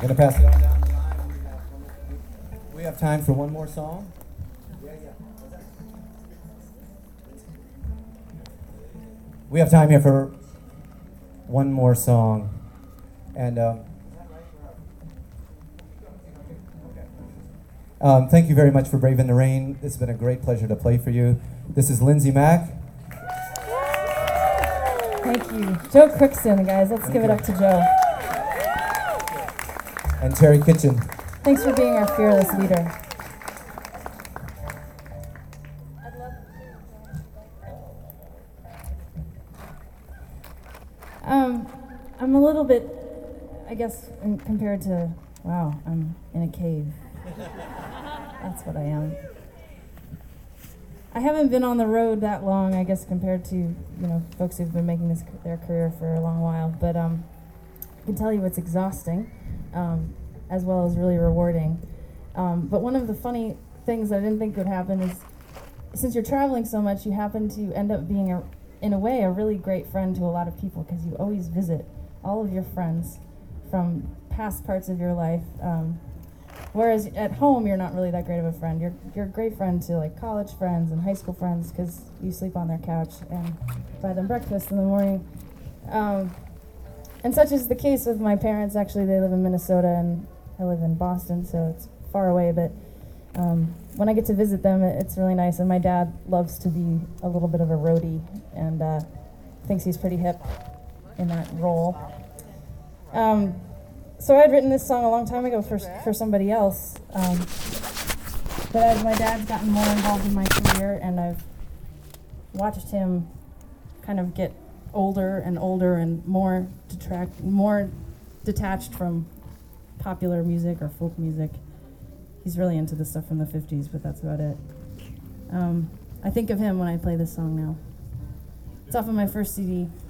Gonna pass it on down the line. We have time for one more song. We have time here for one more song, and thank you very much for braving the rain. It's been a great pleasure to play for you. This is Lindsay Mack. Thank you. Joe Crookston, guys. Let's give it up to Joe. And Terry Kitchen. Thanks for being our fearless leader. I'm a little bit, I guess, compared to, wow, I'm in a cave. That's what I am. I haven't been on the road that long, I guess, compared to, folks who've been making this their career for a long while. But I can tell you it's exhausting, as well as really rewarding. But one of the funny things I didn't think would happen is, since you're traveling so much, you happen to end up being, in a way, a really great friend to a lot of people, because you always visit all of your friends from past parts of your life. Whereas at home, you're not really that great of a friend. You're a great friend to like college friends and high school friends, because you sleep on their couch and buy them breakfast in the morning. And such is the case with my parents. Actually, they live in Minnesota and I live in Boston, so it's far away. But when I get to visit them, it's really nice. And my dad loves to be a little bit of a roadie and thinks he's pretty hip in that role. So I had written this song a long time ago for somebody else, but as my dad's gotten more involved in my career, and I've watched him kind of get older and more detached from popular music or folk music. He's really into the stuff from the 50s, but that's about it. I think of him when I play this song now. It's off of my first CD,